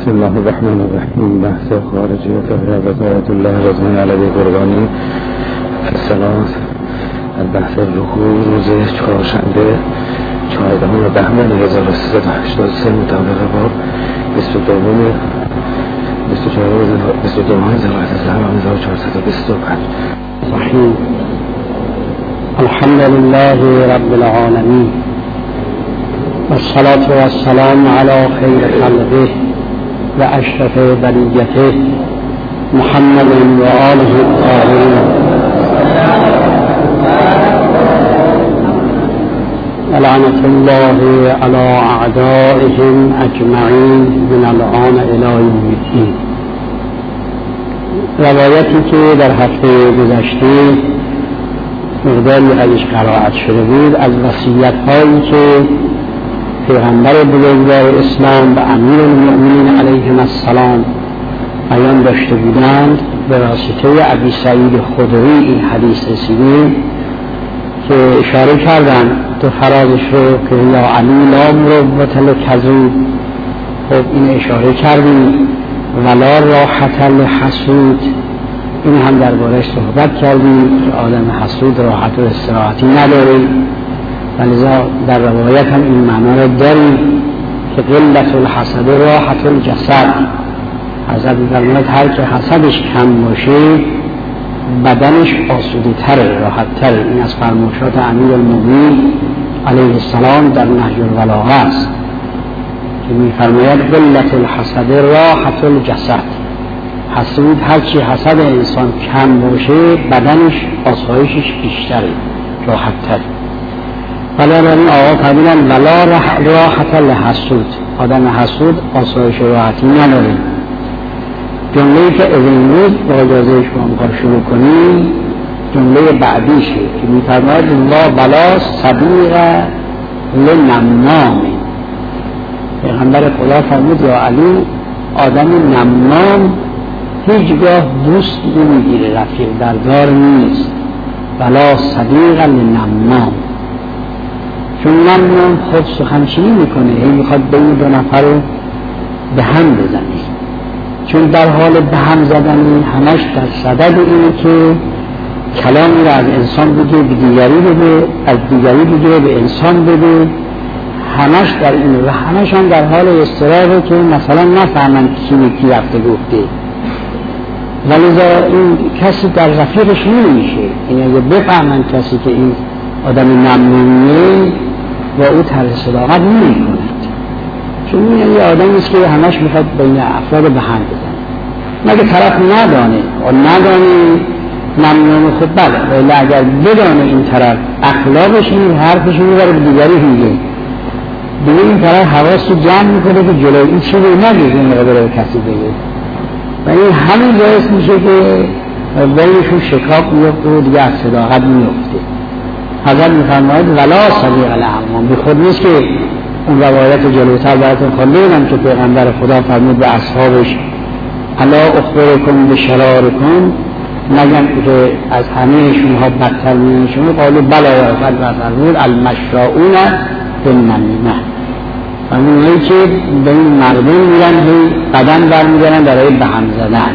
بسم الله الرحمن الرحیم. بحث خارجیت حضرت آیت الله رضوان علیه قربانی الصلاة. البحث الرکوع روز چهارشنبه 14 بهمن 1383 مطابق با 22 صحیح. الحمد لله رب العالمین والصلاة والسلام على خیر خلقه و اشرف بریته محمد و آله الطاهرین لعنة الله على اعدائهم اجمعین من الآن الی یوم الدین. روایتی که در هفته گذشته مقداری ازش قرائت شده بود از وصیت‌هایی که پیغمبر بزرگوار اسلام و امیر المؤمنین علیهم السلام بیان داشته بودند، به واسطه ابی سعید خدری این حدیث رسیدیم که اشاره کردن تو فرازش رو که یا علی لا مروت لکذوب. خب این اشاره کردیم ولا راحت لحسود، این هم درباره‌اش صحبت کردیم که آدم حسود راحت و استراحتی نداره، ولذا در روایت هم این معنا رو داریم که قلت الحسد راحت الجسد. حضرت می‌فرماید هر که حسدش کم باشه بدنش آسوده تره، راحت تره. این از فرمایشات امیر المؤمنین علیه السلام در نهج البلاغه است که می‌فرماید قلت الحسد راحت الجسد. حسود هرچی حسد انسان کم باشه بدنش آسایشش بیشتره، راحت تره. ولی در این آقا فرمودن ولا راحت لحسود، آدم حسود آسایش راحتی نداره. جمله‌ای که از این روز با اجازهش با امکار شروع کنیم جمله بعدیشه که می‌فرماید ولا صدیق لنمام. پیغمبر خدا فرمود یا علی آدم نمام هیچگاه دوست نمیگیره، رفیق بردار نیست. ولا صدیق لنمام، چون نمام خود سخنچینی میکنه، هی میخواد به این دو نفر رو به هم بزنه، چون در حال به هم زدنی همش در صدد اینه که کلامی را از انسان بگه به دیگری بده، از دیگری بگه به انسان بده، همش در این و همش هم در حال اضطرابه که مثلا نفهمن کی رفته گفته. ولذا این کسی در رفیقش نمیشه، این اگه بفهمن کسی که این آدم نمونیه و او طرح صداقت نمی کند، چون این یه آدمی است که همش میخواد بین افراد به هم بزنه. مگه طرف ندانه و ندانه نمونه خود بله، ولی اگر بدانه این طرف اخلاقش این حرفش میبره به دیگری میگه، دیگه این طرف حواس رو جمع میکنه که جلوی این چیزی نگه این مقدر به کسی بگه و این همین باعث میشه که بینشون شکاف میفته و دیگه از صداقت میفته. حضرت میفرماید ولا صدیق لنمام، به خود نیست که اون روایت جلوتر براتون خوندم که پیغمبر خدا فرمود به اصحابش الا اخبرکم بشرارکم، نگم که از همه شما بدتر میشن شما؟ قالوا بلی یا فرمود المشراؤون بالنمیمه، اونایی که به این مردم میرن قدم برمیدارن برای به هم زدن.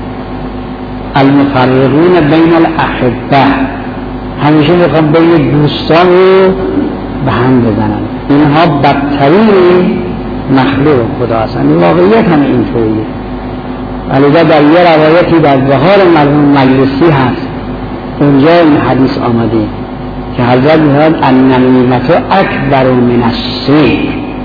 المفرقون بین الاحبه، همیشه میخوام بین دوستان رو به هم بزنن. اینها بدترین مخلوق خدا هستن، این واقعیت هم اینطوریه. ولی در یه روایتی در بهار مرحوم مجلسی هست، اونجا این حدیث آمده که حضرت می‌فرماید النمیمة اکبر من السحر.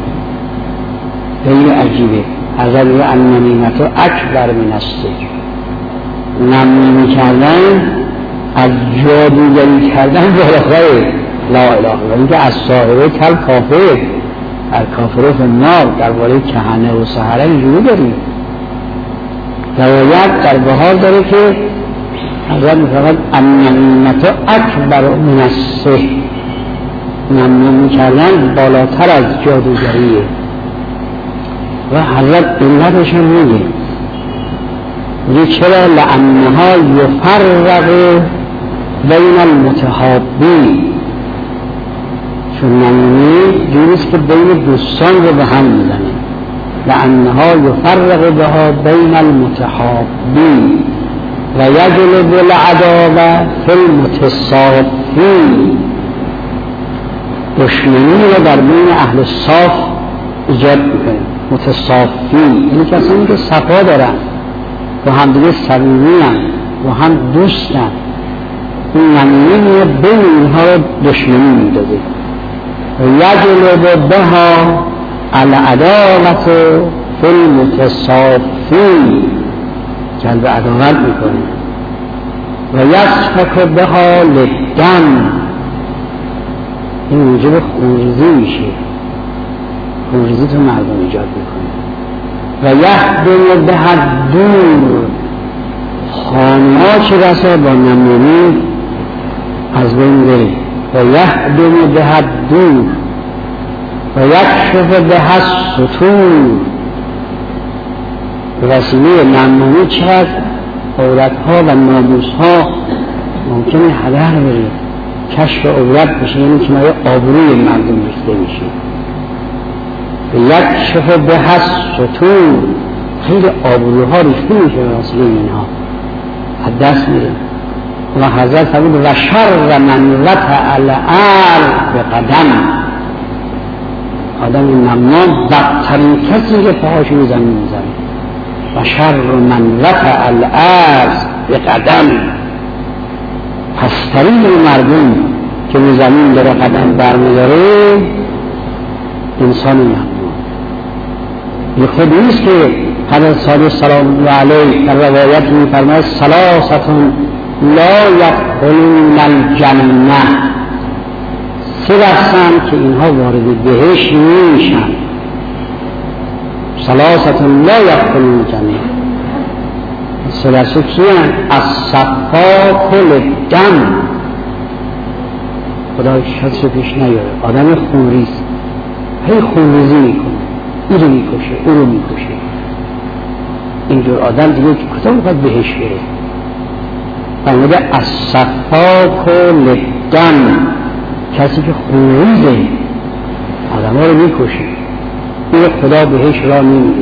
خیلی عجیبه، حضرت می‌فرماید النمیمة اکبر من السحر. نمیمی کردن از جادوگری کردن بالاتره. لا اله الا الله. اینکه از ساحره کل کافر الکافر فی النار، درباره کهنه و سحره اینجوری داریم. روایت در بهار داره که حضرت می‌فرماید النمیمة اکبر من السحر، نمیمی کردن بالاتر از جادوگریه. و حضرت علتش هم میگه چرا؟ لانها یفرق بین المتحابین، چون نمیمی جوریست که بین دوستان رو به هم میزنه. لأنها يفرق بها بین المتحابین و یجلب العداوة فی المتصافین. دشمنی رو در بین اهل صاف ایجاد میکنه. متصافین یعنی کسانی که صفا دارن و هم دیگه صمیمی هستند و هم دوستن، این نمونه بین اینها رو دشمنی میدازه. و یجلب بها العداوة فی المتصافین، جلب عداوت میکنه. و یسفک بها للدم، این موجب خونریزی میشه، خونریزی تو مردم ایجاد میکنه. و یهدم بها الدور، خانه‌ها چه بسا با نمونی از بین بره. و یهدم بها الدور و یکشف بها الستور، به وسیله نمونی چقدر عورتها و ناموسها ممکنه هدر بره، کشف عورت بشه، یعنی کنایه آبروی مردم ریخته میشه. به یکشف بها الستور، خیلی آبروها ریخته میشه به وسیله اینها، از دست میره. و حضرت فرمود و شر من وطأ الارض بقدم، آدم نمام بدترین کسی که پاهاشو رو زمین میزنه. و شر من وطأ الارض بقدم، پسترین مردم که رو زمین داره قدم برمیداره انسان نمام. یه خود نیست که حضرت صادق سلام الله علیه در روایت میفرماید ثلاثة لا یدخلون الجنة، سه هستند که اینها وارد بهشت نمیشن. ثلاثة لا یدخلون الجنة، سه هستند کیان؟ السفاک للدم، خدا شخص پیش نیاره، آدم خونریز، هی خونریزی میکنه، این رو میکشه، اون رو میکشه. اینجور آدم دیگه کتا میخواد بهش بره. فرموده السفاک للدم، کسی که خونریزه آدم ها رو میکشه، این خدا بهش را نمیده.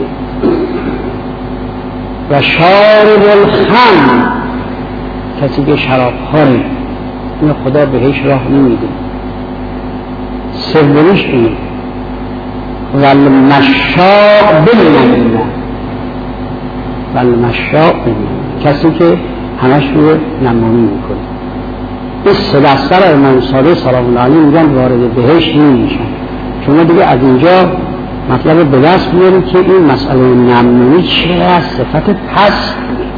و شارب الخمر، کسی که شراب خواره این خدا بهش راه نمیده. سومیش اینه. و المشاء بالنمیمه، و المشاء بالنمیمه، کسی که همش رو نمامی میکنه. این سه دسته رو امام صادق سلام الله علیه میگن وارد بهشت نمیشن. شما دیگه از اینجا مطلب به دست میارید که این مسئله نمامی چقدر صفت پست.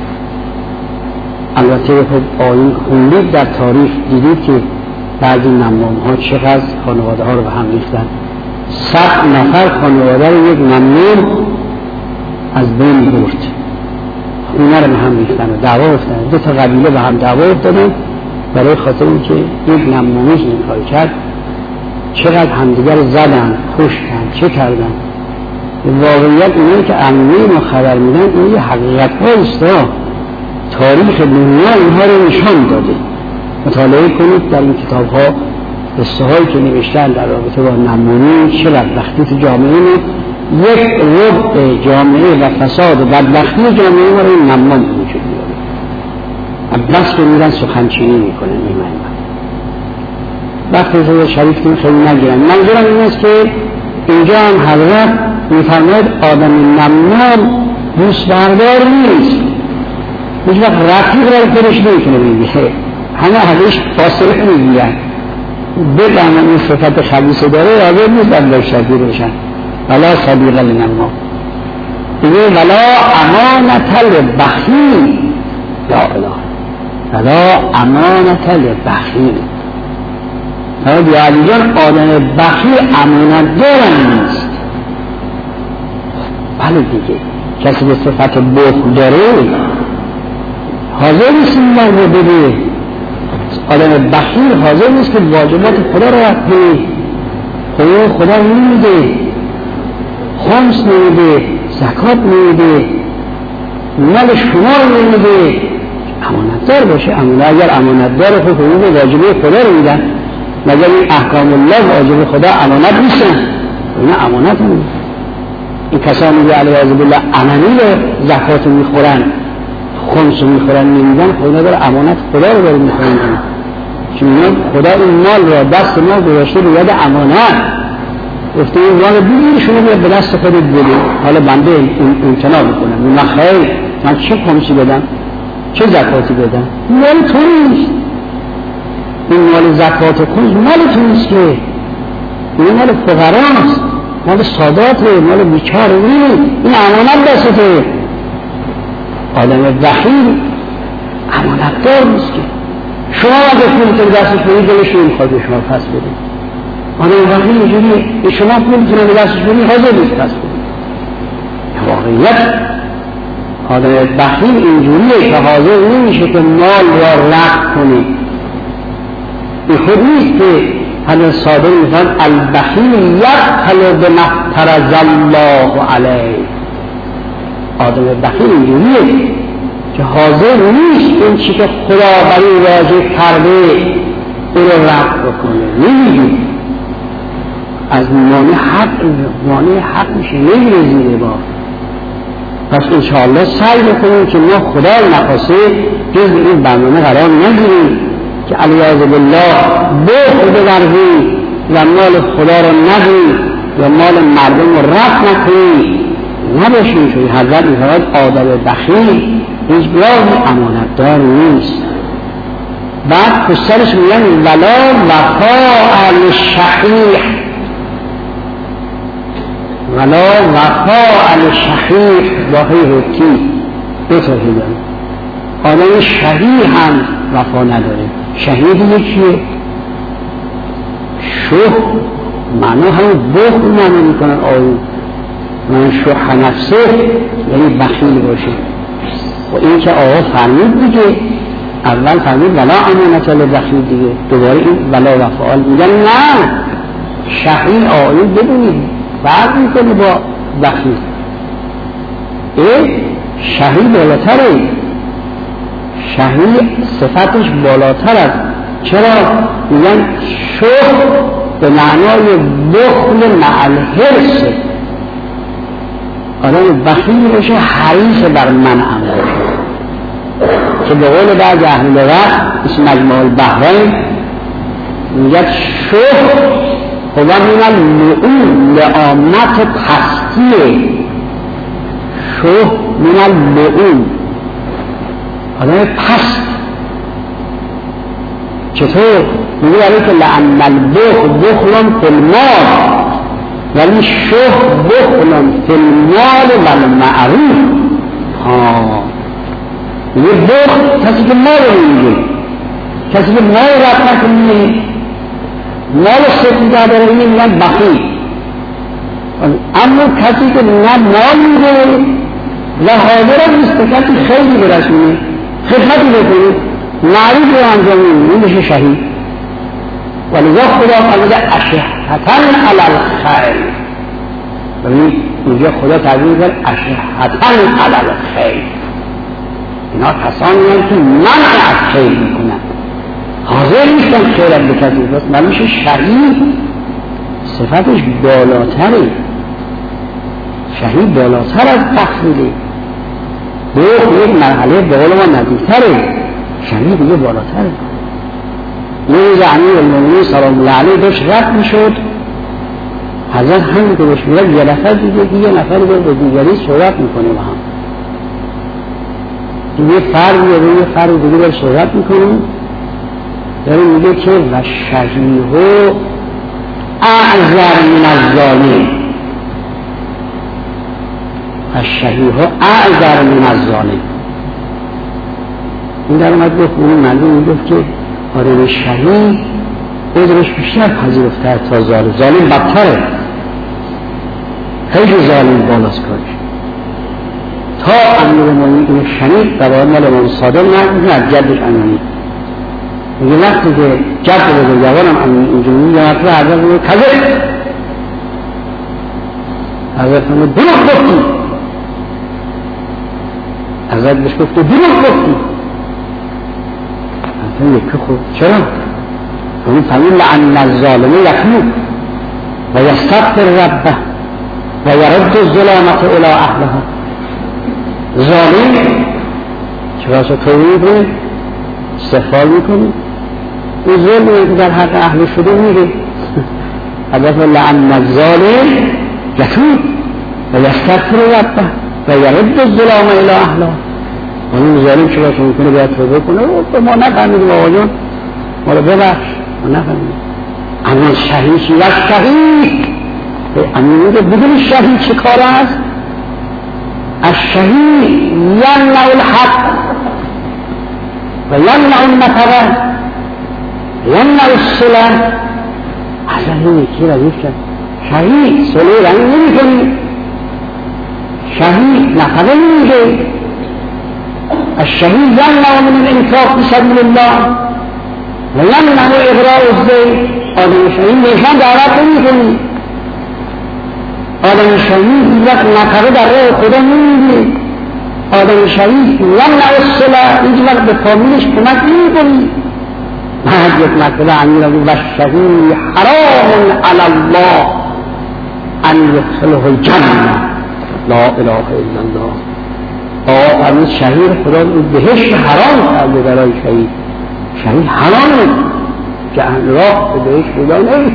البته خب آیین خوندید در تاریخ دیدید که بعضی نمام ها چقدر خانواده ها رو به هم ریختن. 100 نفر خانواده رو یک نمام از بین برد، اونا رو به هم ریختن و دعوا افتادن. دو تا قبیله به هم دعوا افتادن برای خاطر اینکه یک نمامی این کار کرد. چقدر همدیگر رو زدن، کشتن، چه کردن. واقعیت اینه که امنی ما خبر میدن این یه حقیقت هایست، تاریخ دنیا اینها رو نشان داده. مطالعه کنید در این کتاب ها قصه هایی که نوشتن در رابطه با نمامی، چه بدبختی تو جامعه یک ربع جامعه و فساد و بدبختی جامعه ما رو این نمام وجود میاره. عباس که میرن سخنچینی میکنن ایمان وقتی رو شریف که خیلی نگیرن. منظورم این است که اینجا هم حضرت میفرماید آدم نمام دوست بردار نیست، هیچ وقت رقیب را خودش نمیتونه بگیره، همه ازش فاصله میگیرن. بدن این صفت خبیثه داره حاضر نیست در شدید روشن. ولا صدیق لنما، دیگه ولا امانت للبخیل، لا اله ولا امانت للبخیل. حالا علی جان آدم بخیل امانت دارن نیست. بله دیگه کسی به صفت بخل داره حاضر نیست این رو بده. آدم بخیل حاضر نیست که واجبات خدا رو رد کنه. خدا نمیده، خمس نمیده، زکات نمیده، مال شما رو نمیده. امانتدار باشه. اگر امانتدار خود حقوق واجبه خدا رو میدن، مگر این احکام الله واجب خدا امانت نیستن؟ اینا امانت هم این کسانی که علیه بالله امنی رو زکات میخورن، خمس رو میخورن نمیدن، خدا داره امانت خدا رو داره میخورن. چون خدا این مال را دست ما گذاشته رو یاد امانت، گفته این مال بگیر شما بیاد به دست خودت بده، حالا بنده امتناع میکنم. من خیر من چه خمسی بدم چه زکاتی بدم؟ مال تو نیست، این مال زکات خمس مال تو نیست که، این مال فقراست، مال ساداته، مال بیچاره نیست، این امانت دسته. آدم بخیل امانتدار نیست که شما اگه پولتون دستش بدید دلش نمیخواد به شما پس بده. آدم بخیل اینجوریه، شما پولتون دستش بدید حاضر نیست پس بده. واقعیت آدم بخیل اینجوریه که حاضر نمیشه که مال را رفع کنه. این خود نیست که حضرت صادق میفرماید البخیل یبخل بما افترض الله علیه. آدم بخیل اینجوریه که حاضر نیست این چی که خدا بر این واجب کرده او رو رفع بکنه. نمیگه از مانع حق میشه، نمیره زیر بار. پس انشاءالله سعی بکنیم که ما خدا رو نخواسته جز این برنامه قرار نگیریم که علیه بالله بخل بورزیم و مال خدا رو ندیم یا مال مردم رو رفع نکنیم نباشیم. چون حضرت می‌فرماید آدم بخیل هیچ گاه امانتدار نیست. بعد پسرش میگن ولا وفاء للشحیح، ولا وفاء للشحیح واقعی حکی بتوحیدن. آدم شحیح هم وفا نداره. شحیح یکیه شح معنی هم بخل معنی میکنن آیون من شح نفسه یعنی بخیل باشه. و این که آقا فرمید دیگه، اول فرمید ولا امانت للبخیل دیگه، دوباره این ولا وفا میگن نه شحیح آیون ببینید فرق میکنه با بخیل. شحیح بالاتره، شحیح صفتش بالاتر است. چرا؟ میگن شح به معنای بخل مع الحرص. آدم بخیل باشه حریص بر منعم باشه، که به قول بعض اهل لغت اسم مجموع البحرین میگه شح خدا من اللعون لعامت پستیه. شح من اللعون آدم پست. چطور؟ میگه برای که لعن البخل بخل فی المال ولی شح بخل فی المال و المعروف. میگه بخل کسی که مال رو میگه، کسی که مال رفت نکنه مال سفیده داره اینه میگن بخیل. اما کسی که نه مال میگه و حاضر نیست کسی خیلی برسونه خدمتی بکنه معروف رو انجام میده این بشه شهید. ولذا خدا فرموده اشحة علی الخیر. ببینید اینجا خدا تعبیر کرد اشحة علی الخیر. اینا کسانی هستند که منع از خیر میکنن، حاضر نیستن خیرت به کسی بس نمیشه. شهید صفتش بالاتره، شهید بالاتر از بخیله. یک مرحله به قول ما نزدیکتره، شهید دیگه بالاتره. یه روز امیر المؤمنین صلی الله علیه داشت رفت میشد، حضرت همین که بهش میرد یه نفر دیگه یه نفر به دیگری صحبت میکنه با هم. یه فرد یا یه فرد دیگه باید صحبت میکنه، داره میگه که و شهیه اعذر من الظالم. الشهیه اعذر من الظالم. این در اومد گفت اون مردم میگفت که آدم شهید عذرش بیشتر پذیرفته تا ظالم. ظالم بدتره، خیلی ظالم بالاست کارش. تا امیر المؤمنین شنید روایت مال امام صادق نقل از جدش امینی میگه وقتی که جد بزرگوارم اینجوری یه مرتبه حضرت میگه کذب، حضرت میگه دروغ گفتی، حضرت بهش گفته دروغ گفتی. حضرت میگه که خوب چرا؟ اون فهمید لعن الظالم یخلو و یستغفر ربه و یرد الظلامت الی اهلها. ظالم چرا توبه میکنه، استغفار میکنه، اون ظلمی که در حق اهل شده میره. البته لعن الظالم یتوب و یستغفر ربه و یرد الظلام الی اهلها. اون ظالم چرا توبه میکنه، باید توبه کنه. ما نفهمیدیم آقا جان، ما رو ببخش، ما نفهمیدیم. اما شهید چی؟ و شهید امیر بدون شهید چه کار است؟ الشهید یمنع الحق و یمنع المطر یمنع الصلح. اصلا این یکی را گفتن شهید صلح رنگ نمی کنی، شهید نفقه نمیده. الشهید یمنع من الانفاق فی سبیل الله و یمنع اغراء الزیت. آدم شهید نیشان دعوت نمی کنی، آدم شهید یک نفقه در راه خدا نمیده، آدم شهید یمنع الصلح هیچ وقت به فامیلش کمک نمیکنی. بعد یک مرتبه امیر و الشهید حرام علی الله ان یدخله الجنه لا اله الا الله. آقا فرمود شهید خدا بهشت حرام کرده برای شهید. شهید حرامه که راه به بهشت خدا نمیده.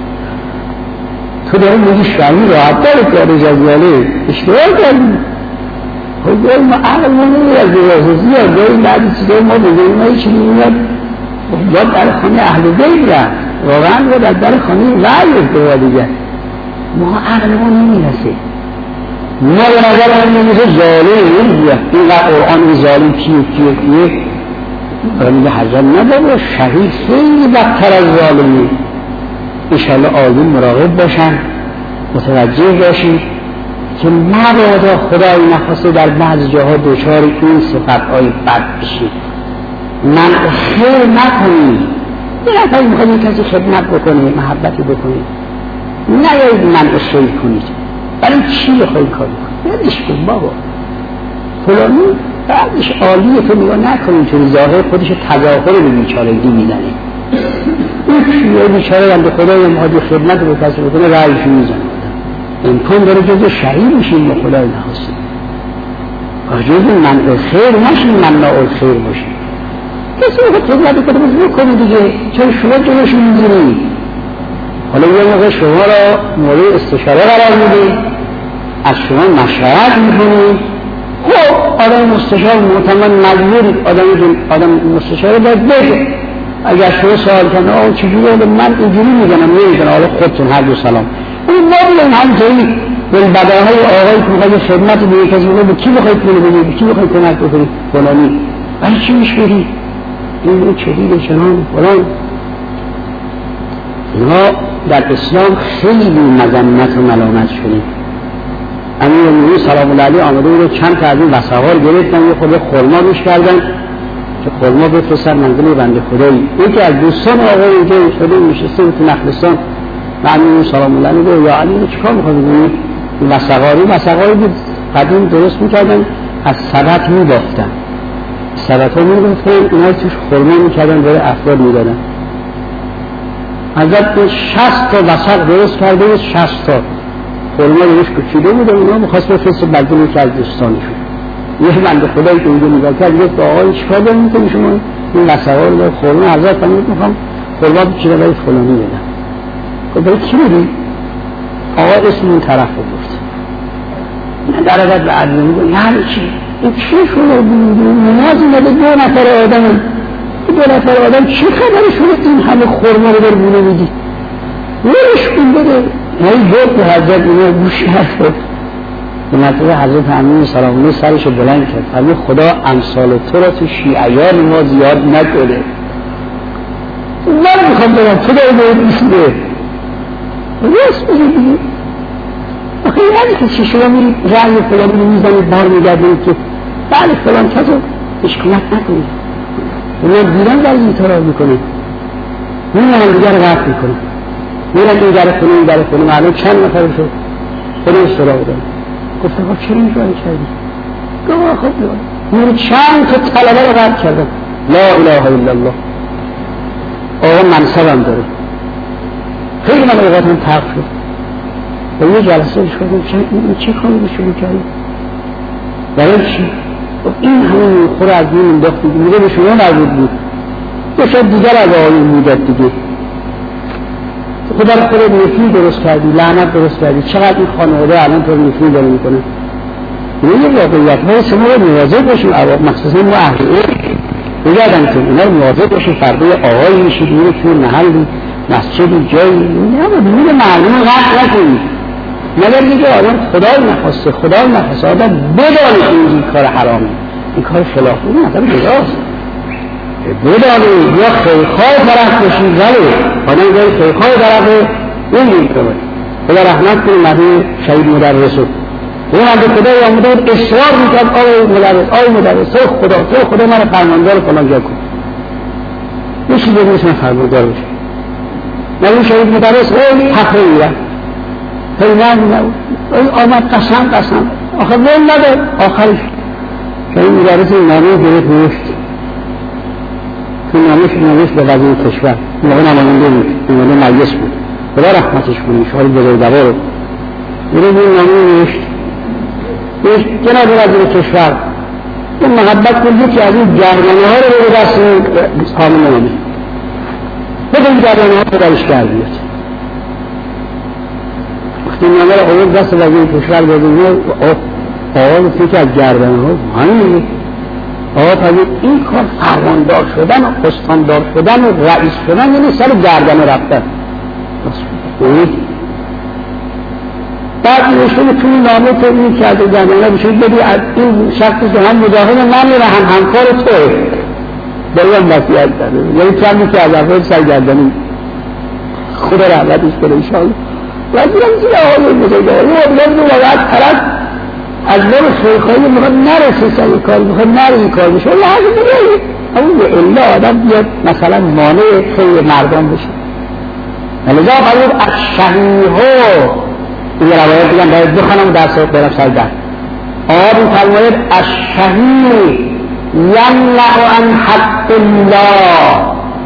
تو داری میگی شهید راحت داره کار جزیاله اشتباه کردی. خود داری ما عقل نمیاد زیاد داری بعدی چیزای ما بگیریم ما هیچی نمیاد. باید در خانه اهل بیت رفت، واقعا باید در خانه وعی ارتبا دیگر. ما عقل ما نمیرسه. ما به نظر هم نمیشه ظالم نمیده. اینقدر قرآن ظالم کیه میگه حضرت نداره. شهید خیلی بدتر از ظالمی. انشاءالله آدم مراقب باشن، متوجه باشید که مبادا خدای نخواسته در بعض جاها دچار این صفت‌های بد بشید. منع خیر نکنید. یه نفر میخواید کسی خدمت بکنید، محبتی بکنید، نیایید منع خیر کنید. برای چی بخواید کار کنید؟ یادش کن بابا فلانی بعدش عالیه، تو نگاه نکنید چون ظاهر خودش تظاهر به بیچارگی میزنه. این چیه بیچاره بنده خدای مهاجر خدمت رو کسی بکنه رایش میزنه. امکان داره جز شهید میشیم با خدای نخواستیم، جز منع خیر نشیم منع خیر باشیم. کسی رو خدمت بکنه دیگه، چون شما جلوش میزنید. حالا یه موقع شما را مورد استشاره قرار میدید، از شما مشورت میکنید. خب آدم مستشار معتمد مجبور آدم مستشاره باید بگه. اگر شما سوال کنه آقا چجوری من اینجوری میگنم نمیگنم، حالا خودتون هر دو سلام اون ما بگیم همطوری بالبداهای آقایی که میخواید خدمت به یک کسی به کی بخواید کنه بگید، به کی بخواید کمک بکنید فلانی برای چی میشوری این چدید چنان فلان. اینها در اسلام خیلی مذمت و ملامت شدیم. امیرالمومنین سلام الله علیه آمده بود چند تا از این وسوار گرفتن، یه خورده خرما روش کردن که خرما بفرستن منزل بنده خدایی. یکی از دوستان آقای اینجا شده نشسته بود تو نخلستان و امیرالمومنین سلام الله علیه گفت یا علی چیکار می‌خوای بکنی؟ این وسواری بود قدیم درست می‌کردن، از سبت می‌بافتن، سبت‌ها می‌گفتن اینا توش خرما می‌کردن برای افراد می‌دادن. حضرت 60 تا وسق درست کرده بود، 60 تا خرما روش کشیده بود و اونا می‌خواست بفرسته بدل یکی از دوستانشون. یه بنده خدایی که اونجا نگاه کرد گفت آقای چیکار داری می‌کنی شما؟ این وسوار رو خرما حضرت فرمود می‌خوام خرما بچینه برای فلانی بدم. گفت برای کی بدی؟ آقا اسم اون طرف رو گفت. من در حقیقت به عدل میگم یعنی چی؟ این چی شده بود؟ نماز اومده 2 نفر آدم، 2 نفر آدم چه خبری شده این همه خرما رو بونه میدی؟ ولش کن بده. این گفت به حضرت اینا گوش نکرد. به نتیجه حضرت امین سلام الله سرش رو بلند کرد فرمود خدا امثال تو را تو شیعیان ما زیاد نکنه. من میخوام بگم تو داری باید میشوده راست بگید دیگه. آخه یعنی که چی شما میرید رأی فلانی رو میزنید بار میگردید که بله فلان کسو اشکالت نکنید. من دیرم در این طرح میکنه این هم دیگر رفت میکنه میرم این در خونه معلوم چند نفر شد خونه سراغ دارم. گفتم خب چرا این کاری کردی؟ گفت خب من چند تا طلبه رو رد کردم. لا اله الا الله. آقا منصبم داره. خیلی من اوقاتم ترک شد. و یه جلسه شدیم چه کاری رو شروع کردیم؟ برای چی؟ این همون خور از این انداختی میگه به شما مربوط بود یا شاید دیگر از آقای میداد دیگه خدا رو خودت نفی درست کردی، لعنت درست کردی. چقدر این خانواده الان تو نفی داره میکنه. این یه واقعیت های شما رو مواظب باشیم، مخصوصا ما اهل بگردم که اینا رو مواظب باشیم. فردا آقایی میشید میره توی محلی مسجدی جایی نبود میره مردم غلط نکنید. مگر میگه آدم خدای نخواسته آدم بدانه که این کار حرامه، این کار خلاف اون آدم جداست. بدانه یا خیرخواه طرف بشید ولی آدم جای خیرخواه طرفه نمیدید که خدا رحمت کنه مرحوم شهید مدرسو اون هم به خدای آمده بود اصرار میکرد آقای مدرس تو خدا من فرماندار فلان جا کن یه چیزی نیست من فرماندار بشه. مرحوم شهید مدرس خیلی حقه میرن آمد قسم آخر ول نداد. آخرش شهید مدرس نامه گرفت نوشت تو نامش به وزیر کشور موقع نماینده بود موقع مجلس بود خدا رحمتش کنه شاید بزرگوار رو این نامه نوشت جناب وزیر کشور این محبت کنید که از این جرمانه ها رو به دست حامل نمید بگه این جرمانه ها رو درش کردید وقتی نامه رو اول دست وزیر کشور بگید آقا گفتی که از جرمانه ها همین آقا پذیر این کار فرماندار شدن و استاندار شدن و رئیس شدن یعنی سر گردن رفتن. بعد نوشته توی نامه تو این کرده گردنه بشید بدی از این شخصی که هم مجاهد من میره هم همکار توه داریم وصیت کرده یعنی چندی که از افراد سرگردنی خدا رحمتش کنه انشاءالله. وزیرم که آقای بزرگوار او ابلاغ واقعا طرف از بار خیرخواهی میخواد نرسه سر این کار میخواد نره این کار بشه الله حقی بگه همون به الا آدم بیاد مثلا مانع خیر مردم بشه. ولذا فرمود از شهیها این روایت دیگم باید بخونم و درس برم سر در آقا فرماید از شهی یمنع عن حق الله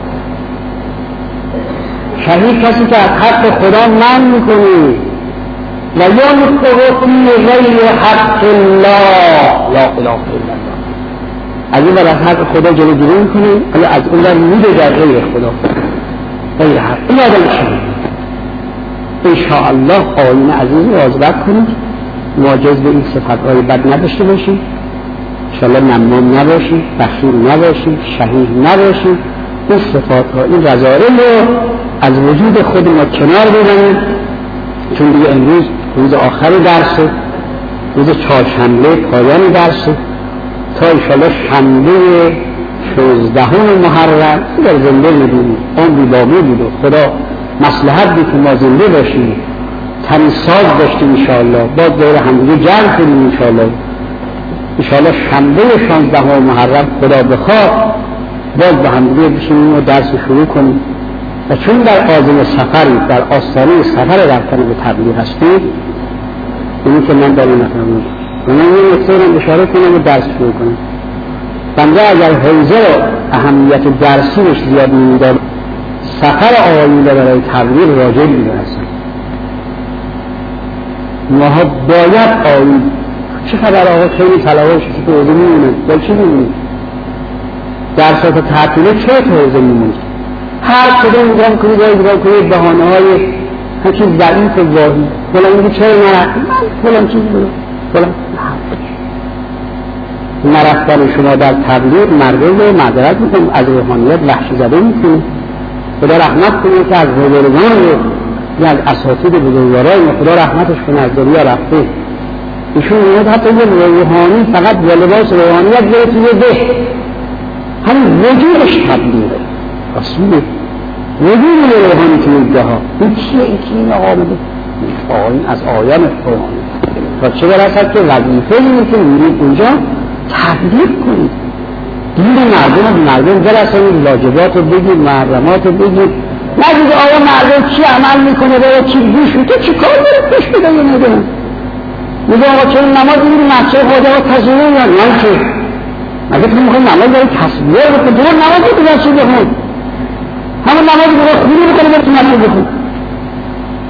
شهی کسی که از حق خدا منع میکنه و ینفق فی غیر حق الله لا اله الا الله از این از حق خدا جلوگیری میکنه ولی از اون در میده در غیر خدا غیر حق این آدم شهید. انشاءالله آیین عزیز رو آزبط کنید معجز به این صفتهای بد نداشته باشید انشاءالله نمام نباشید بخیل نباشید شهید نباشید این صفاتها این رذائل رو از وجود خود ما کنار بزنید چون دیگه امروز روز آخر درسه روز چهارشنبه پایان درسه تا انشاءالله شنبه 16 محرم در زنده میدونید عمری باقی بود و خدا مصلحت بی که ما زنده باشیم تنساز داشتیم انشاءالله باز دور همدیگه جمع کنیم انشاءالله شنبه 16 محرم خدا بخواد باز به همدیگه بشینیم و درس شروع کنیم و چون در آذن سفری در آستانه سفر رفتن به تبلیغ هستیم اینی که من در این نفرمون من این نکته رو اشاره کنم و درس شروع کنم. بنده اگر حوزه و اهمیت درسیش زیاد میداد سفر آقایون برای تبلیغ راجع می‌دونستم ماها باید آقایون چه خبر آقا خیلی تلاوش که حوزه میمونه یا چی میمونه درسات تعطیله چه حوزه میمونه هر کدوم میگم کنید بهانه های همچین ضعیف و واهی فلان میگه چرا نرفتی من فلان چیز بودم فلان نرفتن شما در تبلیغ مردم رو معذرت میکنم از روحانیت وحشی زده میکنم خدا رحمت کنه که از بزرگان رو یا از اساتید بزرگوارای خدا رحمتش کنه از دنیا رفته ایشون میاد حتی یه روحانی فقط با لباس روحانیت بیاره توی ده همین وجودش تبلیغه رسوله وجود روحانی توی ده ها این چیه این آقا بده آقایین از آیان روحانی تا چه برسد که وظیفه اینه که میرید اونجا تبلیغ کنید دین مردم برسانید واجبات رو بگید محرمات رو بگید نگید آقا مردم چی عمل میکنه برای چی گوش میده چی کار داره پیش بده یا نده میگه آقا چون نماز میگید مسجد خدا و تصویر یا نه چه مگه تو میخوای نماز داری تصویر بکن تو نماز رو تو مسجد بخون همون نماز رو خونی بکنه برای تو مسجد بخون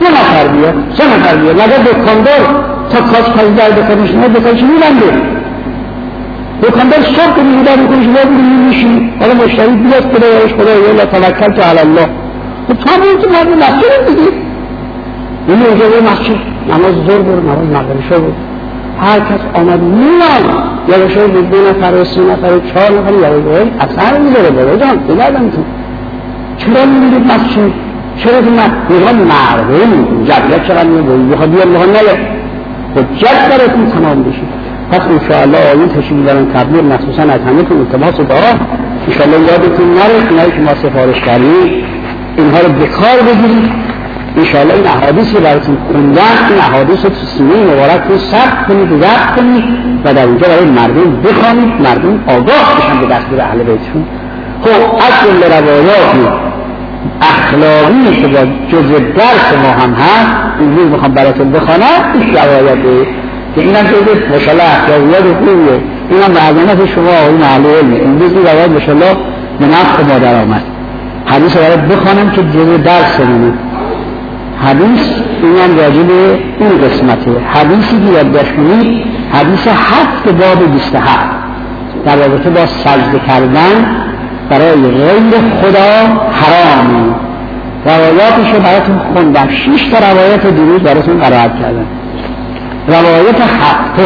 2 نفر بیاد 3 نفر بیاد مگر دکاندار تا کاج در دکانش نمید دکانش میبنده دکاندار صبح که میگه در دکانش میشی حالا مشتری بیاد خدا یارش خدا یا توکل تو علی الله خب تو همون تو مردم مسجد دیگه این اونجا به مسجد نماز ظهر بود نماز مغرب شو بود هر کس آمد میان یا بشه 2 نفر و 3 نفر و 4 نفر یا بگوید اصلا میذاره بابا جان بگردم تو چرا میبینید مسجد چرا که میخواد مردم جبیت چقدر میبود میخواد بیا الله نیا حجت براتون تمام بشید پس انشاءالله آیین تشکیل دارن تبلیغ مخصوصا از همه تو التماس دعا انشاءالله یادتون نره اینایی که ما سفارش کردیم اینها رو بکار بگیرید انشاءالله این احادیثی براتون خوندن این احادیث رو تو سینه مبارکتون ثبت کنید و ضبط کنید و در اینجا برای مردم بخوانید مردم آگاه بشن به دستور اهل بیتشون خب از جمله روایات اخلاقی که با جزء درس ما هم هست اینجور میخوام براتون بخوانم این روایاته که اینم جزء ماشاءالله اخلاقیات خوبیه اینم معظمت شما آقایون اهل علمه امروز این روایت ماشاءالله به نفع ما در آمد حدیث رو برات بخوانم که جزء درس منه حدیث اینم راجع به این قسمته حدیثی که یادداشت کنید حدیث 7 باب 27 در رابطه با سجده کردن برای غیر خدا حرامه روایاتش رو براتون خوندم 6 تا روایت دیروز براتون قرائت کردم روایت 7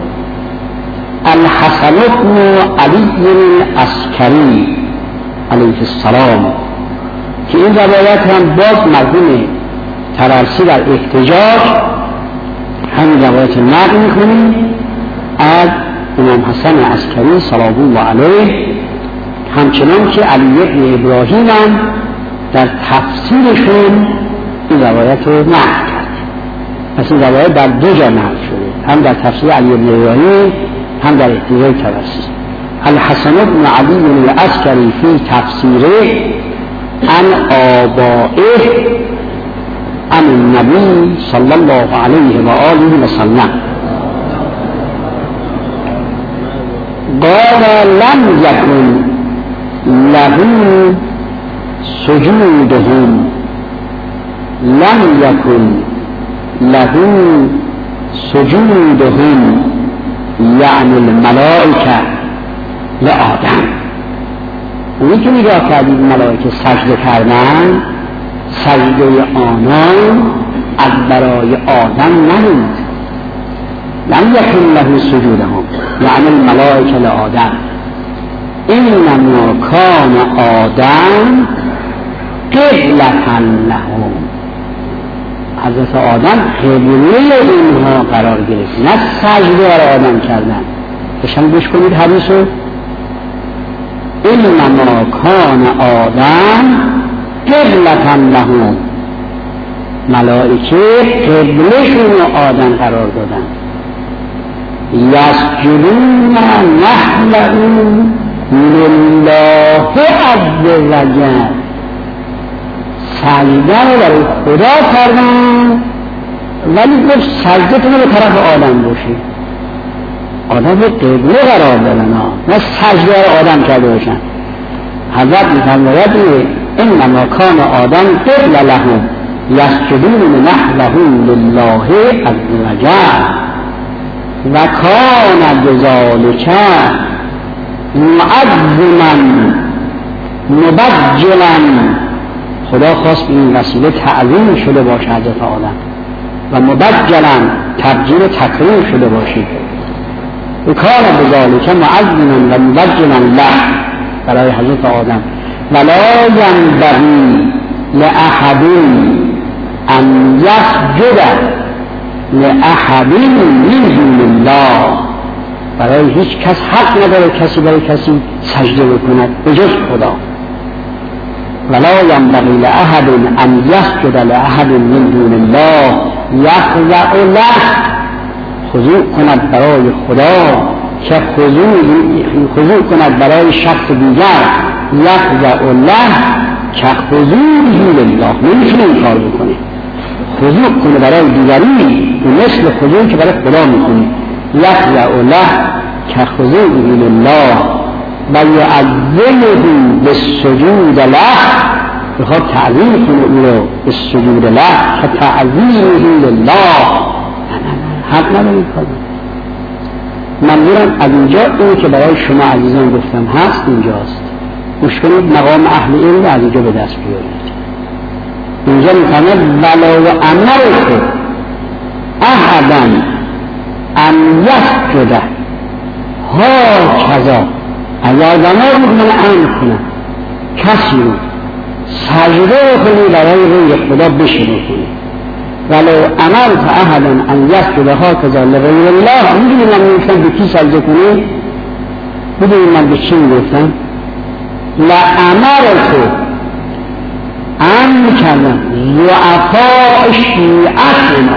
الحسن بن علی العسکری علیه السلام که این روایت هم باز مردم ترسی در احتجاج همین روایت نقل میکنیم از امام حسن عسکری سلام الله علیه همچنان که علی بن ابراهیم هم در تفسیرشون این روایت رو نقل کرد پس این روایت در 2 جا نقل شده هم در تفسیر علی بن ابراهیم هم در احتجاج ترسی الحسن بن علی العسکری فی تفسیره عن آبائه عن النبی صلی الله علیه و آله و سلم قال لم یکن له سجودهم لم یکن له سجودهم یعنی الملائکه لآدم اونی که نگاه کردید ملائکه سجده کردن سجده آنان از برای آدم نبود لم یکن له سجودهم یعنی الملائکه لآدم انما کان آدم قبلة لهم حضرت آدم قبله اینها قرار گرفت نه سجده برای آدم کردن بشن گوش کنید حدیثو انما کان آدم قبلة لهم ملائکه قبلشون آدم قرار دادن یسجدون نحله لله عز وجل سجده رو برای خدا کردن ولی گفت سجده رو به طرف آدم باشه آدم رو قبله قرار دادن نه سجده رو آدم کرده باشن حضرت میفرماید انما کان آدم قبل له یسجدون نحله لله عز وجل و کان بذلک معظما مبجلا خدا خواست این وسیله تعظیم شده باشه حضرت آدم و مبجلا تبجیل تکریم شده باشه و کان بذلک معظما و مبجلا له برای حضرت آدم ولا ینبغی لأحد ان یسجد لأحد من دون الله برای هیچ کس حق نداره کسی برای کسی سجده بکند به جز خدا ولا ینبغی لأحد ان یسجد لأحد من دون الله یخضع له خضوع کند برای خدا که خضوع کند برای شخص دیگر یخضع له که خضوعی لله نمیتونه این کار بکنه خضوع کنه برای دیگری مثل خضوعی که برای خدا میکنه یخضع له که خضوعی لله و یعظمه بالسجود له بخواد تعظیم کنه او رو به سجود له که تعظیمه لله حق ندارید کنه. منظورم از اینجا اون که برای شما عزیزان گفتم هست اینجاست. گوش کنید مقام اهل علم از اینجا به دست بیارید. اینجا میتونه ولو امرت احدا ان یسجد هاکذا، اگر بنا بود من امر کنم کسی رو سجده کنی برای روی خدا بشینه کنی، ولو امرت احدا ان یسجد هاکذا لغیر الله. میدونی من میگفتم به کی سجده کنی؟ میدونی من به چی میگفتم؟ لامرت امر کردم ضعفاء شیعتنا،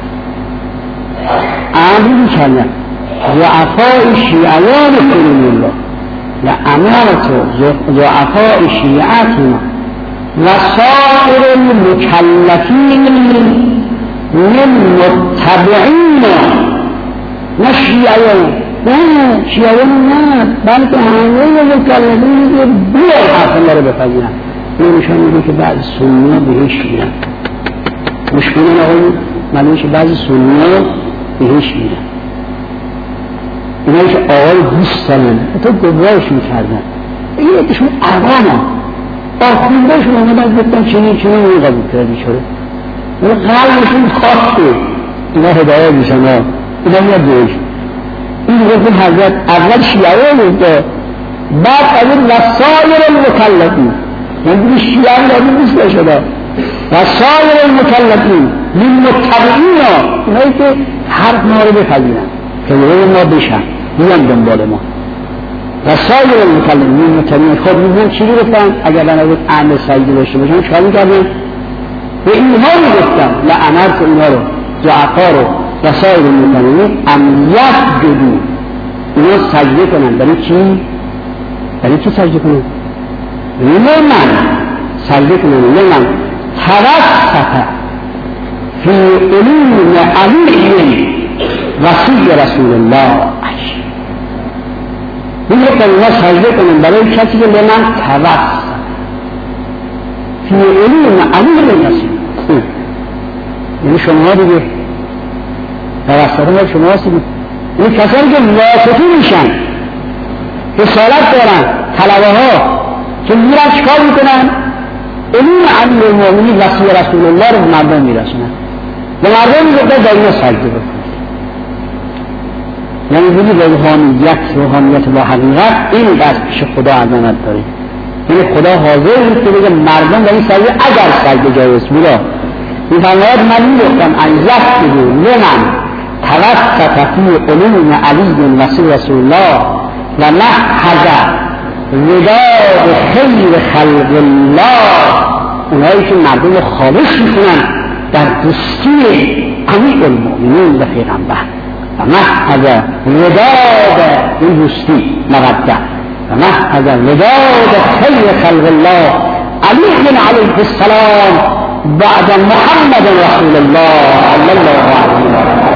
امر کردم ضعفاء شیعیان کنیم الله، لامرت ضعفاء شیعتنا و سائر المکلفین من متبعین، نه شیعیان، نه شیعیان نه، بلکه همه مکلفین که بیار حرف الله رو بپذیرن. این نشان میده که بعض سنی ها بهش میرن. مشکلین آقای معلومه که بعض سنی ها بهش میرن. اینایی که آقای دوست دارن حتی گمراهش میکردن، این یکیشون عوام آخوندهشون آمدن گفتن چنین این قبول کردی شده، این قلبشون خواسته اینا هدایت میشن، اینا میاد بهش. این گفتن حضرت اول شیعه بوده، بعد از این وسایر المکلفین، یعنی شیعه لازم نیست شده و سایر المکلفین من متبعین، اینایی که حرف ما رو بپذیرن که روی ما بشن میان دنبال ما، و سایر المکلفین من متبعین. خب میگن چی رو گفتن؟ اگر من بود اهل سجده داشته باشم چکار میکردن؟ به اینها میگفتم لامرت اینها رو ضعفا رو و سایر المکلفین ان یسجدوا، اینا سجده کنن. برای چی؟ برای چی سجده کنن؟ لمن سجده کنن لمن توسط فی علوم علی وصی رسول الله. این رو کنن سجده کنن برای کسی که لمن توسط فی علوم علی رسول، یعنی شما دیگه توسط ما شما هستید. این کسانی که واسطی میشن، رسالت دارن، طلبه ها که میرن چکار میکنن؟ علوم علی المؤمنین وصی رسول الله رو مردم میرسونن، به مردم میگفتن در اینا سجده بکنن. یعنی بودی روحانیت با حقیقت این دست پیش خدا عظمت داره. یعنی خدا حاضر بود که بگه مردم در این سجده اگر سجده جایز بودا میفرماید من میگفتم ان یسجدوا لمن توسط فی علوم علی وصی رسول الله و نهض وداد خیر خلق الله، اونایی که مردم خالص میکنن در دوستی امیر المؤمنین و پیغمبر، و نهض وداد این دوستی مودت، و نهض وداد خیر خلق الله علی علیه السلام بعد محمد رسول الله صلی الله علیه وسلم.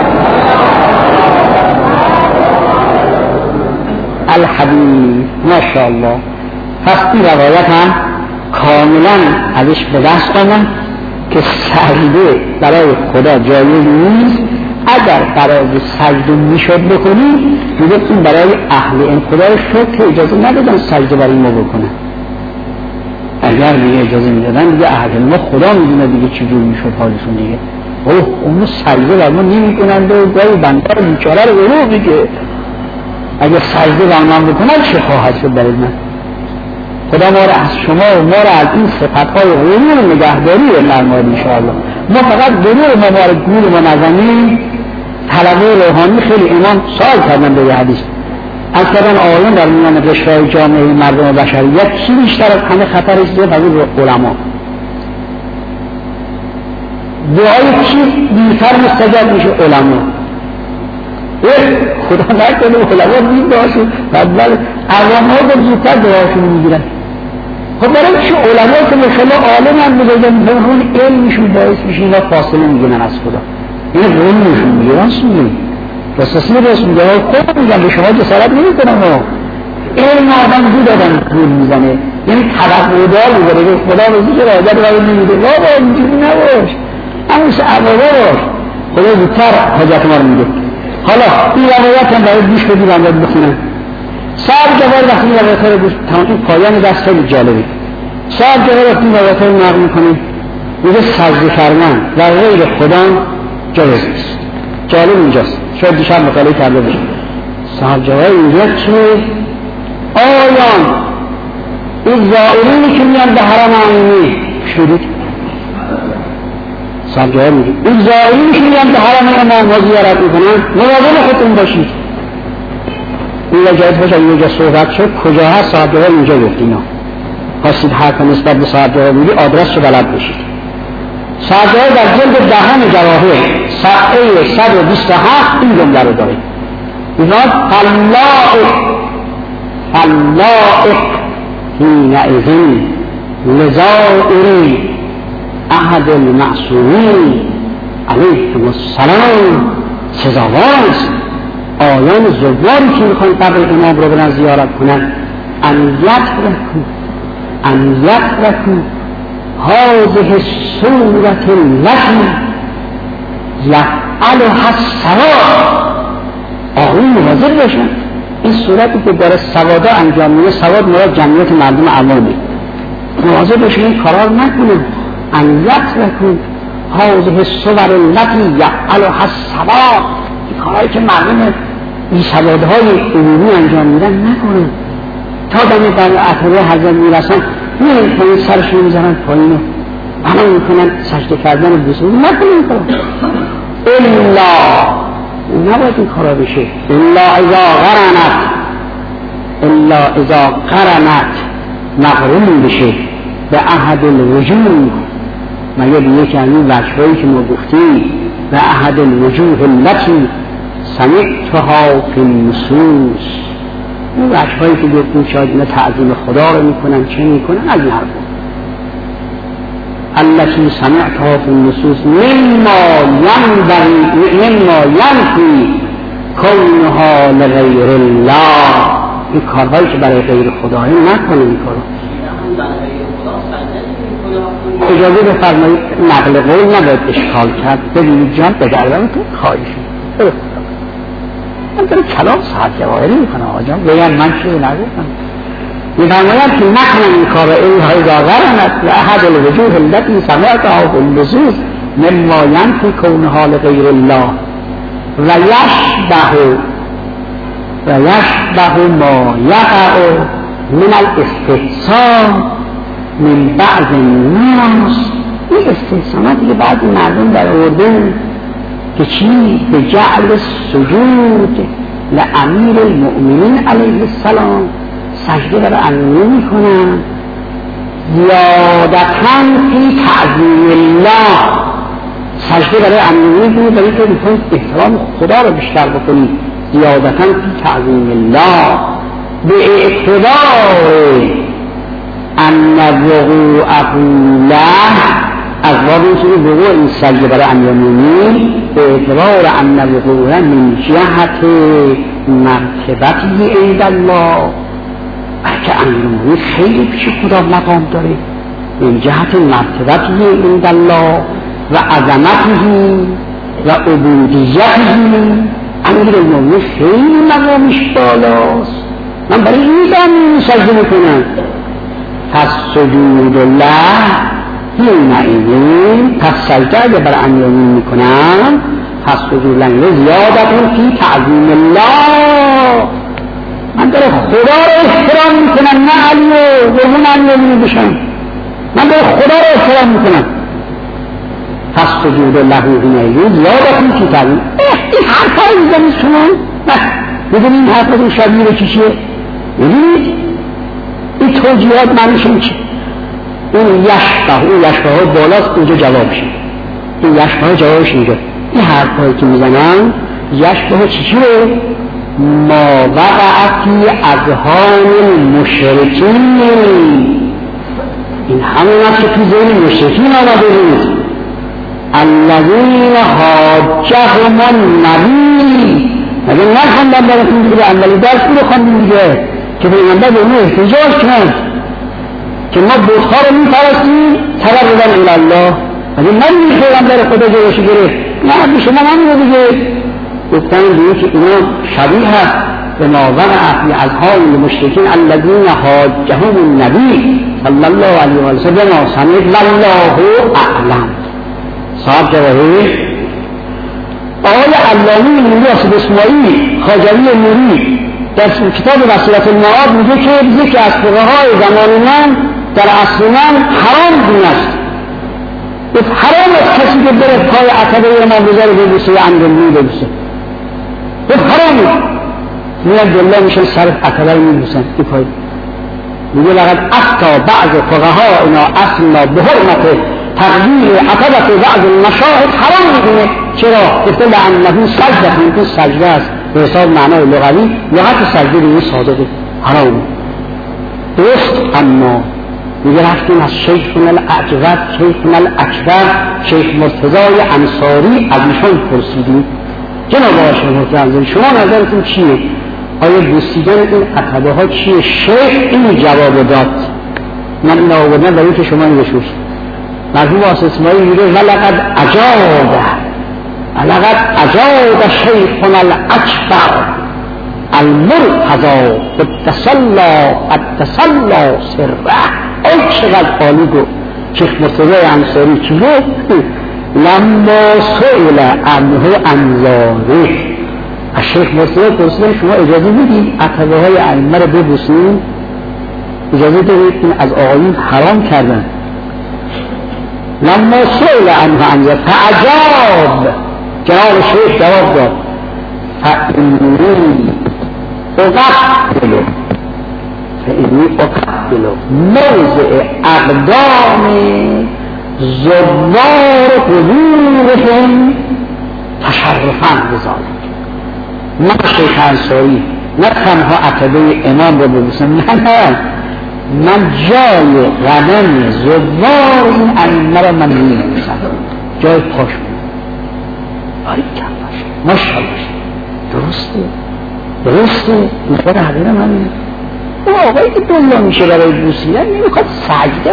الحدیث ماشاءالله. پس این روایت هم کاملا ازش به دست آمد که سجده برای خدا جایز نیست. اگر برای سجده میشد بکنی دیگه این برای اهل این خدا شد که اجازه ندادن سجده برای ما بکنن. اگر دیگه اجازه میدادن دیگه اهل ما خدا میدونه دیگه چجور میشد حالشون دیگه. اونو سجده برای ما نمی کنند و گاهی بنده رو بیچاره رو برو دیگه اگر سجده برمان بکنن چه خواهد شد برای من؟ خدا ما را از شما و ما را از این صفتهای غرور نگهداری فرماید انشاءالله. ما فقط غرور ما را گول ما نزنیم. طلبه روحانی خیلی امام سوال کردن به یه حدیث از کردن آیان در میان رشوه جامعه مردم و بشریت چی بیشتر از همه خطرش زیاد از علما؟ دعای چی بیشتر مستجاب میشه؟ علما. خدا نکنه علما دید داشت اول عوام ها در زودتر دعاشون میگیرن. خب برای چه علما که مثلا عالم هم میگن اون علمشون باعث میشه اینا فاصله میگنن از خدا، این علمشون میگن سوی رساسی راست میگن خود میگن به شما جسارت نمیکنن. علم آدم بود آدم پول میزنه یعنی توقع دار می‌ذاره که خدا روزی که راجع به نمیده بابا اینجوری نباش همون عباده باش خدا زودتر حاجت ما رو میده. حالا این روایت هم باید گوش بدید و باید بخونم. صاحب جوال وقتی این روایت رو گوش تمام پایان دست خیلی جالبه. صاحب جوال وقتی این روایت رو نقل میکنه میگه سجده کردن در غیر خدا جایز نیست. جالب اینجاست، شاید دیشب مطالعه کرده باشید. صاحب جوال میگه که آیان این زائرینی که میان به حرم امینی شدید صاحب جواب میگه این زائرینی که میان به حرم امام ها زیارت میکنن مواظب خودتون باشید. این جایز باشه یه جا صحبت شد کجا هست صاحب جواب اینجا گفت اینا خواستید حرف نسبت به صاحب جواب میگه آدرس رو بلد باشید. صاحب جواب در جلد دهم جواهر صفحه 127 این جمله رو داره اینا فاللائق حینئذ لزائری احد المعصومین علیهم السلام سزاوارست. آیان زواری که میخوان قبر امام رو برن زیارت کنن ان یترکوا هذه الصورة التي یفعلها السواد. آقایون مواظب باشن این صورتی که داره سوادا انجام میده، سواد مراد جمعیت مردم عوامه، مواظب باشن این کارا نکنن. ان یترکوا هذه الصور التي یفعلها السواد، این کارهایی که مردم این سوادهای عمومی انجام میدن نکنن. تا دمی در اطراف حضرت میرسن میرن پایین سرشون میزنن پایین رو عمل میکنن سجده کردن و بسید نکنن این کارا. نباید این کارا بشه الا اذا قرنت مقرون بشه به احد الوجوه، مگه به یکی از این وجهایی که ما گفتیم به احد الوجوه التي سمعتها فی النصوص، اون وجهایی که گفتیم شاید اینا تعظیم خدا رو میکنن چه میکنن از این حرفا التي سمعتها فی النصوص مما ینفی کونها لغیر الله، این کارهایی که برای غیر خدایی نکنه. این کارو اجازه بفرمایید نقل قول نباید اشکال کرد. ببینید جان بگردم تو خواهیشون من داره کلام صاحب جواهری میکنه آجان بگن من چیزی نگفتم. میفرماید که نکنم این کار اینهای داغرنت لأحد الوجوه التي سمعتها فی النصوص مما ینفی کونها لغیر الله و یشبه ما یقع من الاستحسان من بعض الناس. این استحساناتی که بعض مردم در آوردن که چی؟ به جعل سجود لامیر المؤمنین علیه السلام، سجده برای امیر میکنن زیادتاً فی تعظیم الله، سجده برای امیر میکنن برای که میخواید احترام خدا رو بیشتر بکنید زیادتاً فی تعظیم الله به اعتبار ان وقوعه له، از واقعی که وقوع این سجده برای امیرالمؤمنین به اعتبار ان وقوعه من جهت مرتبتی عند الله، که امیرالمؤمنین خیلی پیش خدا مقام داره من جهت مرتبتی عند الله و عظمته و عبودیته. امیرالمؤمنین خیلی مقامش بالاست، من برای این دارم سجده میکنم. پس سجود الله حینئذ، پس سجده اگر برای امیرالمؤمنین میکنم پس سجود الله زیادتون فی تعظیم الله، من داره خدا رو احترام میکنم نه علی و قربون امیرالمؤمنین بشم، من داره خدا رو احترام میکنم. پس سجود الله حینئذ زیادتون فی تعظیم. این حرفا رو میزنید شما ببینید این حرفا رو شبیه به چیه؟ ببینید این توجیهات معنیش این چی؟ این یشبه ها بالاست اونجا جوابشه، این یشبه ها جوابش اینجا. این حرفایی که میزنن یشبه ها چی چیه؟ ما وقعتی اذهان المشرکین، این همون است که تو ذهن مشرکین آمده بود. الذین حاجهم النبی، اگر نخوندم براتون دیگه اولی درس رو خوندیم دیگه که پیغمبر به اون احتجاج کرد که ما بت‌ها رو می‌پرستیم تقرباً الی الله، ولی من پیغمبر خدا جلوش گرفت. نه شما همین دیگه گفتن دیگه که اینا شبیه هست به ما وقع فی اذهان المشرکین الذین حاجهم النبی صلی الله علیه و سلم سمعت والله اعلم. صاحب جواهر آقای علامه نوری اسماعیلی خواجوی نوری در کتاب وصیت المعاد میگه که یکی از فقهای زمان من در عصر من حرام دونست. حرام است کسی که بره پای عقبه امام رضا رو ببوسه یا اندرونی ببوسه. حرامه. میاد بالله میشن سر عقبه رو میبوسن این پای. میگه لقد افتى بعض فقهاءنا اصلا به حرمت تغییر عقبه بعض المشاهد حرام میدونه. چرا؟ گفته لعنه سجده، این سجده است به حساب معنای لغوی، لغت سجده رو صادقه حرام درست. اما میگه رفتیم از شیخنا الاکبر شیخ مرتضای انصاری از ایشان پرسیدیم جناب آقای مرتضی شما نظرتون چیه؟ آیا بوسیدن این عقبه ها چیه؟ شیخ این جواب داد. من این آوردن برای که شما نشوش مرحوم اسماعیل میگه ولقد اجاد شیخنا الاکبر المرتضی قدسالله سره. ای چقدر عالی گفت شیخ مرتضی انصاری. چی گفت؟ لما سئل عنه انظاره. از شیخ مرتضی پرسیدن شما اجازه میدید عقبه های ائمه رو ببوسید؟ اجازه دارید؟ این از آقایون حرام کردن. لما سئل عنه انظاره فعجاب. جناب شیخ جواب داد فإنی اقبل موضع اقدام زوار قبورهم تشرفاً بذلك. نه شیخ انصاری نه تنها عقبه امام رو ببوسم، نه من جای قدم زوار این ائمه رو من می‌بوسم، جای پاش ماشاءالله. درسته میخواد حقیقه من اون آقایی که دنیا میشه برای بوسیدن نمیخواد سجده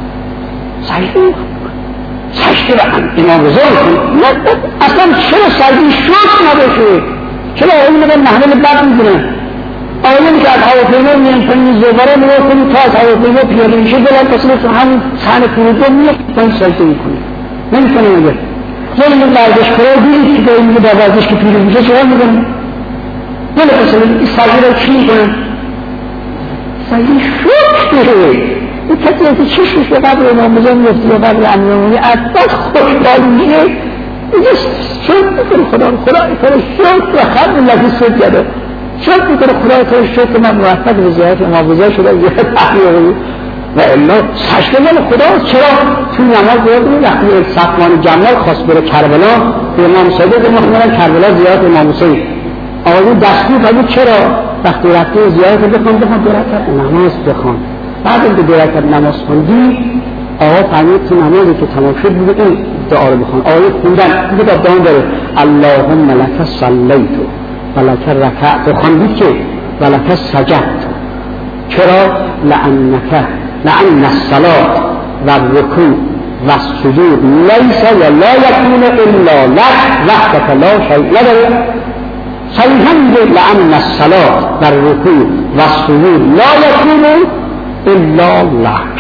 امام رضا کنه. اصلا چرا سجده شد نباشه؟ چرا آقایی میگن محمل بد میگنن؟ آقایی که از هواپیما میان کنی زواره میان کنی تا از هواپیما پیاده میشه بلد تصمیف همون صحن فرودگاه میاد باید سجده میکنه نمیکنه. میگه یعنی من ورزش کرده دیدید که دایی میگه با ورزش که پیروز میشه چرا میگن؟ ولی مثلا این سجده رو چی میکنن؟ سجده شکره. این کسی از چشمش به قبر امام رضا میفته یا قبر امیرالمومنین اصلا خوشحال میشه میگه شکر میکنه خدا کنه شکر و خرد لفظ سجده شکر میکنه خدا کنه شکر من موفق به زیارت امام رضا شده زیارت احیایی و الا سجده من خدا. چرا؟ توی نماز بیاد وقتی صفوان جمال خواست بره کربلا به امام صادق میخوندن کربلا زیارت امام حسین آقای دستور فرمود چرا؟ وقتی رفتی زیارت بخوان دو رکعت نماز بخوان. بعد اینکه دو رکعت نماز خوندی آقا فرمود تو نمازی که تمام شد بگو این دعا رو بخوان. آقای خوندن دیگه دادان داره اللهم لک صلیت و لک رکعت خوندید که و لک سجدت. چرا؟ لأن الصلاة و الرکوع و السجود لیس و لا یکون الا لک وحدک لا شیء نداره. صحیحاً لأن الصلاة و الرکوع و السجود لا یکون الا لک.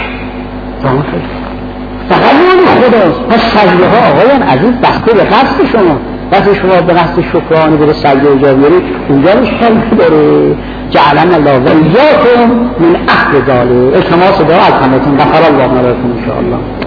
فقط اون خداست. پس سجده ها آقایان عزیز بسته به قصد شما. وقتی شما به قصد شکرانه بره سجده اجابه بیارید اونجا رو شرک داره. جعلنا الله و ایاکم من اهل ذلک. التماس دعا از همتون غفر الله لكم ان شاء الله.